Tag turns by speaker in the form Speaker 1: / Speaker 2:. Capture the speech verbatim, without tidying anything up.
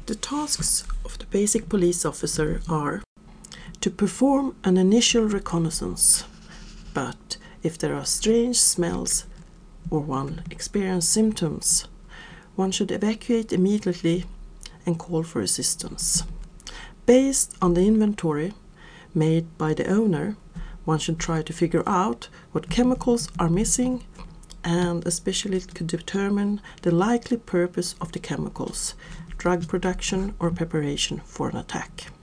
Speaker 1: The tasks of the basic police officer are to perform an initial reconnaissance, but if there are strange smells or one experiences symptoms, one should evacuate immediately and call for assistance. Based on the inventory made by the owner, one should try to figure out what chemicals are missing and especially could determine the likely purpose of the chemicals, drug production or preparation for an attack.